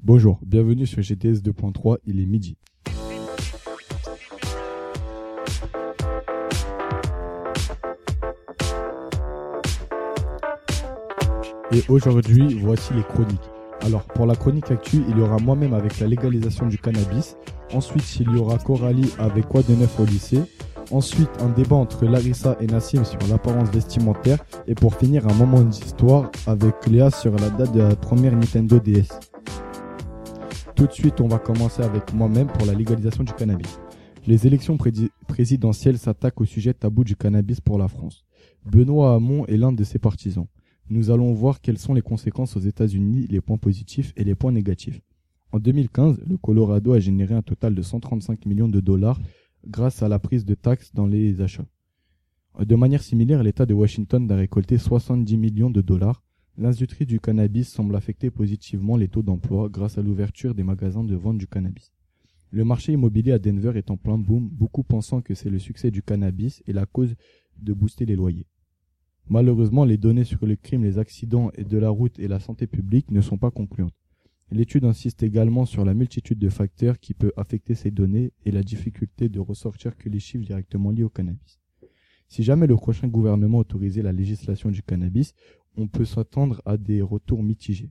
Bonjour, bienvenue sur GTS 2.3, il est midi. Et aujourd'hui, voici les chroniques. Alors, pour la chronique actu, il y aura moi-même avec la légalisation du cannabis. Ensuite, il y aura Coralie avec quoi de neuf au lycée. Ensuite, un débat entre Larissa et Nassim sur l'apparence vestimentaire. Et pour finir, un moment d'histoire avec Léa sur la date de la première Nintendo DS. Tout de suite, on va commencer avec moi-même pour la légalisation du cannabis. Les élections présidentielles s'attaquent au sujet tabou du cannabis pour la France. Benoît Hamon est l'un de ses partisans. Nous allons voir quelles sont les conséquences aux États-Unis, les points positifs et les points négatifs. En 2015, le Colorado a généré un total de 135 millions de dollars grâce à la prise de taxes dans les achats. De manière similaire, l'État de Washington a récolté 70 millions de dollars. L'industrie du cannabis semble affecter positivement les taux d'emploi grâce à l'ouverture des magasins de vente du cannabis. Le marché immobilier à Denver est en plein boom, beaucoup pensant que c'est le succès du cannabis et la cause de booster les loyers. Malheureusement, les données sur le crime, les accidents de la route et la santé publique ne sont pas concluantes. L'étude insiste également sur la multitude de facteurs qui peuvent affecter ces données et la difficulté de ressortir que les chiffres directement liés au cannabis. Si jamais le prochain gouvernement autorisait la législation du cannabis, on peut s'attendre à des retours mitigés.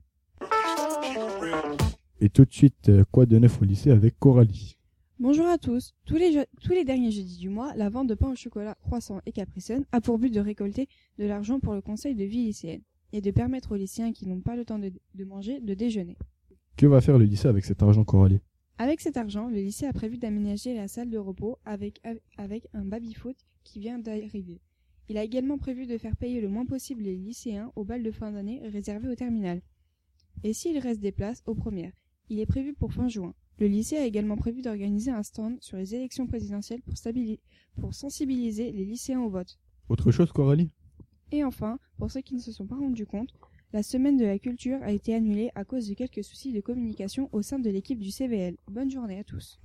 Et tout de suite, quoi de neuf au lycée avec Coralie. Bonjour à tous. Tous les derniers jeudis du mois, la vente de pain au chocolat, croissant et Capri Sun a pour but de récolter de l'argent pour le conseil de vie lycéenne et de permettre aux lycéens qui n'ont pas le temps de manger de déjeuner. Que va faire le lycée avec cet argent, Coralie ? Avec cet argent, le lycée a prévu d'aménager la salle de repos avec un baby-foot qui vient d'arriver. Il a également prévu de faire payer le moins possible les lycéens au bal de fin d'année réservé au terminal. Et s'il reste des places aux premières, il est prévu pour fin juin. Le lycée a également prévu d'organiser un stand sur les élections présidentielles pour sensibiliser les lycéens au vote. Autre chose, Coralie ? Et enfin, pour ceux qui ne se sont pas rendus compte, la semaine de la culture a été annulée à cause de quelques soucis de communication au sein de l'équipe du CVL. Bonne journée à tous.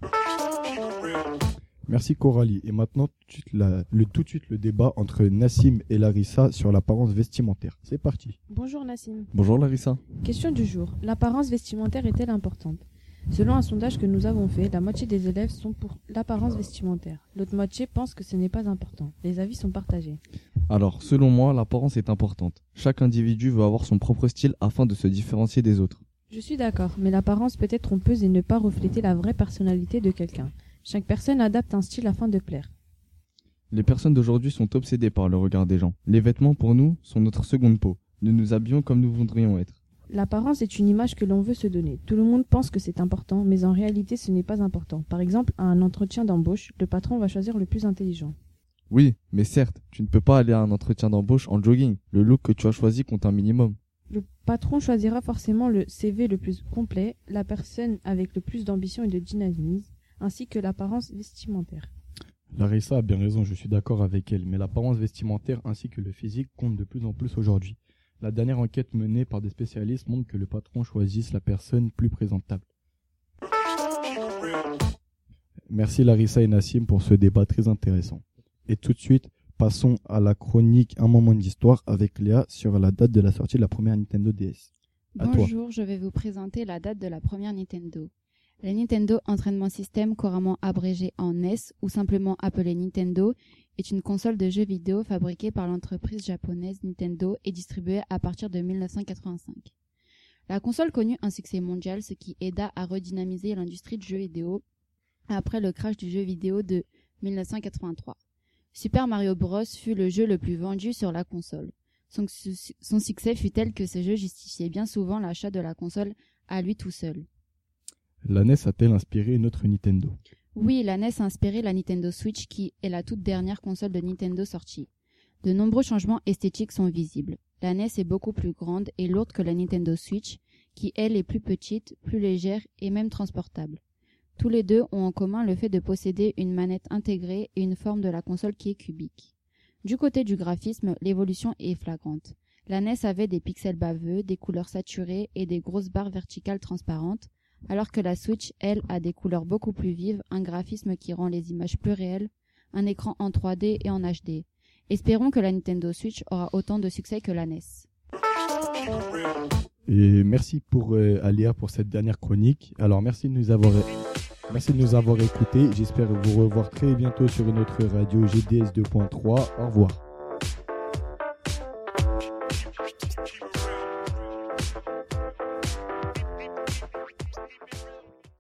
Merci Coralie. Et maintenant, tout de suite le débat entre Nassim et Larissa sur l'apparence vestimentaire. C'est parti. Bonjour Nassim. Bonjour Larissa. Question du jour. L'apparence vestimentaire est-elle importante ? Selon un sondage que nous avons fait, la moitié des élèves sont pour l'apparence vestimentaire. L'autre moitié pense que ce n'est pas important. Les avis sont partagés. Alors, selon moi, l'apparence est importante. Chaque individu veut avoir son propre style afin de se différencier des autres. Je suis d'accord, mais l'apparence peut être trompeuse et ne pas refléter la vraie personnalité de quelqu'un. Chaque personne adapte un style afin de plaire. Les personnes d'aujourd'hui sont obsédées par le regard des gens. Les vêtements, pour nous, sont notre seconde peau. Nous nous habillons comme nous voudrions être. L'apparence est une image que l'on veut se donner. Tout le monde pense que c'est important, mais en réalité ce n'est pas important. Par exemple, à un entretien d'embauche, le patron va choisir le plus intelligent. Oui, mais certes, tu ne peux pas aller à un entretien d'embauche en jogging. Le look que tu as choisi compte un minimum. Le patron choisira forcément le CV le plus complet, la personne avec le plus d'ambition et de dynamisme, ainsi que l'apparence vestimentaire. Larissa a bien raison, je suis d'accord avec elle, mais l'apparence vestimentaire ainsi que le physique comptent de plus en plus aujourd'hui. La dernière enquête menée par des spécialistes montre que le patron choisisse la personne plus présentable. Merci Larissa et Nassim pour ce débat très intéressant. Et tout de suite, passons à la chronique Un moment d'histoire avec Léa sur la date de la sortie de la première Nintendo DS. Bonjour, je vais vous présenter la date de la première Nintendo. La Nintendo Entraînement System, couramment abrégée en NES ou simplement appelée Nintendo, est une console de jeux vidéo fabriquée par l'entreprise japonaise Nintendo et distribuée à partir de 1985. La console connut un succès mondial, ce qui aida à redynamiser l'industrie du jeu vidéo après le crash du jeu vidéo de 1983. Super Mario Bros fut le jeu le plus vendu sur la console. Son succès fut tel que ce jeu justifiait bien souvent l'achat de la console à lui tout seul. La NES a-t-elle inspiré une autre Nintendo ? Oui, la NES a inspiré la Nintendo Switch qui est la toute dernière console de Nintendo sortie. De nombreux changements esthétiques sont visibles. La NES est beaucoup plus grande et lourde que la Nintendo Switch, qui elle est plus petite, plus légère et même transportable. Tous les deux ont en commun le fait de posséder une manette intégrée et une forme de la console qui est cubique. Du côté du graphisme, l'évolution est flagrante. La NES avait des pixels baveux, des couleurs saturées et des grosses barres verticales transparentes, alors que la Switch, elle, a des couleurs beaucoup plus vives, un graphisme qui rend les images plus réelles, un écran en 3D et en HD. Espérons que la Nintendo Switch aura autant de succès que la NES. Et merci pour Alia pour cette dernière chronique. Alors merci de nous avoir écoutés. J'espère vous revoir très bientôt sur une autre radio GDS 2.3. Au revoir.